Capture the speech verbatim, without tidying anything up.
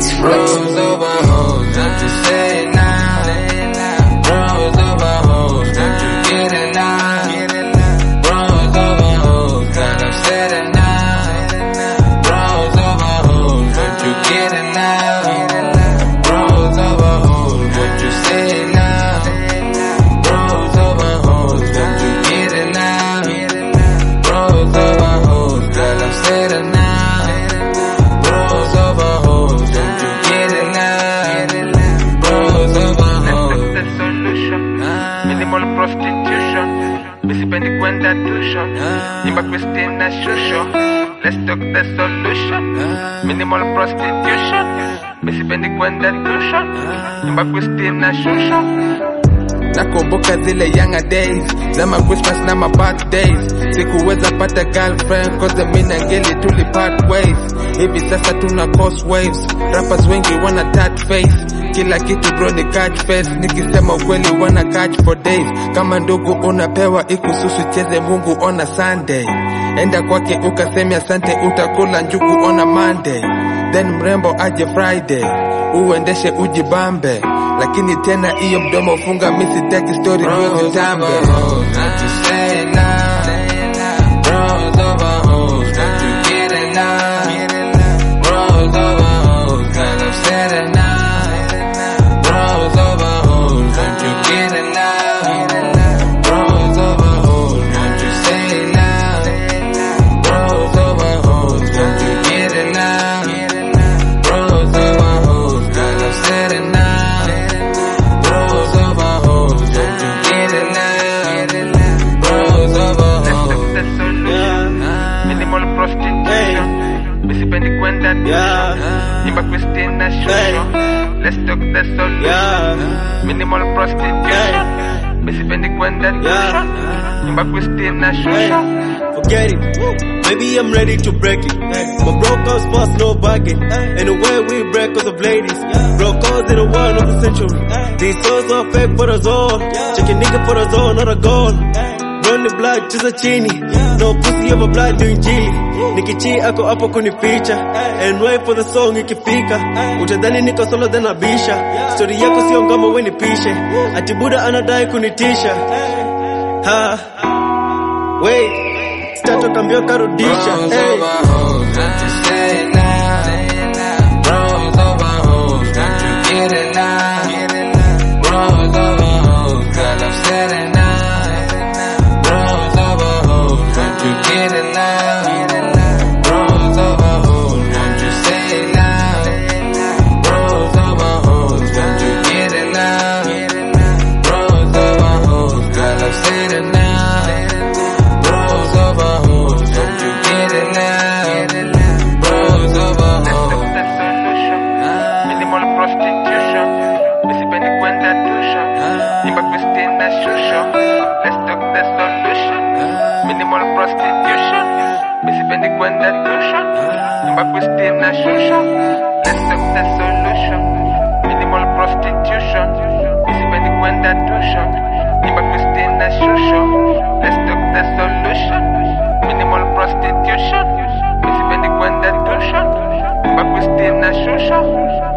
It's flexing. Bros over hoes, don't you say it now. Bros over hoes, don't you get it now. Bros over hoes, got upset it now. Bros over hoes, don't you get it now. Bros over hoes, don't you say it now. Bros over hoes, don't you get it now. Bros over hoes, got upset it now. Bros over hoes, don't you get it now. Bros over hoes. Let's the solution. Minimal prostitution. Busy pendi kwenda tuition. Imba Christina shusho. Let's talk the solution. Minimal prostitution. Busy pendi kwenda tuition. Imba Christina shusho. Nakumbuka zile younger days zama Christmas na my birthdays, sikuweza pata girlfriend cause mimi na ngeli tuli part ways. Hivi sasa tuna cause waves, rappers wengi wana tat face, kila kitu bro ni catch face, nikisema ukweli wana catch for days. Kama ndugu unapewa ikususu cheze Mungu ona Sunday, enda kwake ukaseme asante utakula njugu ona Monday, then mrembo aje Friday uendeshe ujibambe, lakini tena iyo mdomo funga misi take story bro zitambe. Bros over hoes, don't you get it now. Bros over hoes, got upset it now. Bros over hoes, don't you get it now. Bros over hoes, don't you say it now. Bros over hoes, don't you get it now. Bros over hoes, got upset it now. Bros over hoes, don't you get it now. Bros over hoes. The solution. Minimal prostitution. Busy pendi kwenda tuition. Imba Christina shusho. Let's talk the solution. Minimal prostitution. Busy pendi kwenda tuition. Imba Christina shusho. Forget it. Maybe I'm ready to break it. My bro comes fast, no bugging. And the way we break cause of ladies. Bro calls in the world of the century. These souls are fake for us all. Check a nigga for us all, not a goal. Run the blood, just a chini. No pussy of a blood doing chili. Nikichi ako hapo kunificha. And wait for the song ikifika. Utadhani niko solo than abisha. Story yako sio ngoma we nipishe. Ati Buddha anadai kunitisha. Ha. Wait. Stato kambio karudisha. Bros Hey. over hoes, don't you say it now. Bros over hoes, don't you get it now. Bros over hoes, got upset it now. Bros over hoes, don't you get it now. Bros over hoes, don't you say it now. Bros over hoes, don't you get it now. Bros over hoes, got upset it now. Bros over hoes, don't you get it now. Bros over Let's hoes. talk the solution. Minimal prostitution. Busy pendi kwenda tuition. Imba Christina shusho. Let's talk the solution. Minimal prostitution. Busy pendi kwenda tuition. Imba Christina shusho. Let's talk the solution. Minimal prostitution. Busy pendi kwenda tuition. Imba Christina shusho. Let's talk the solution. Minimal prostitution. Busy pendi kwenda tuition. Imba Christina shusho.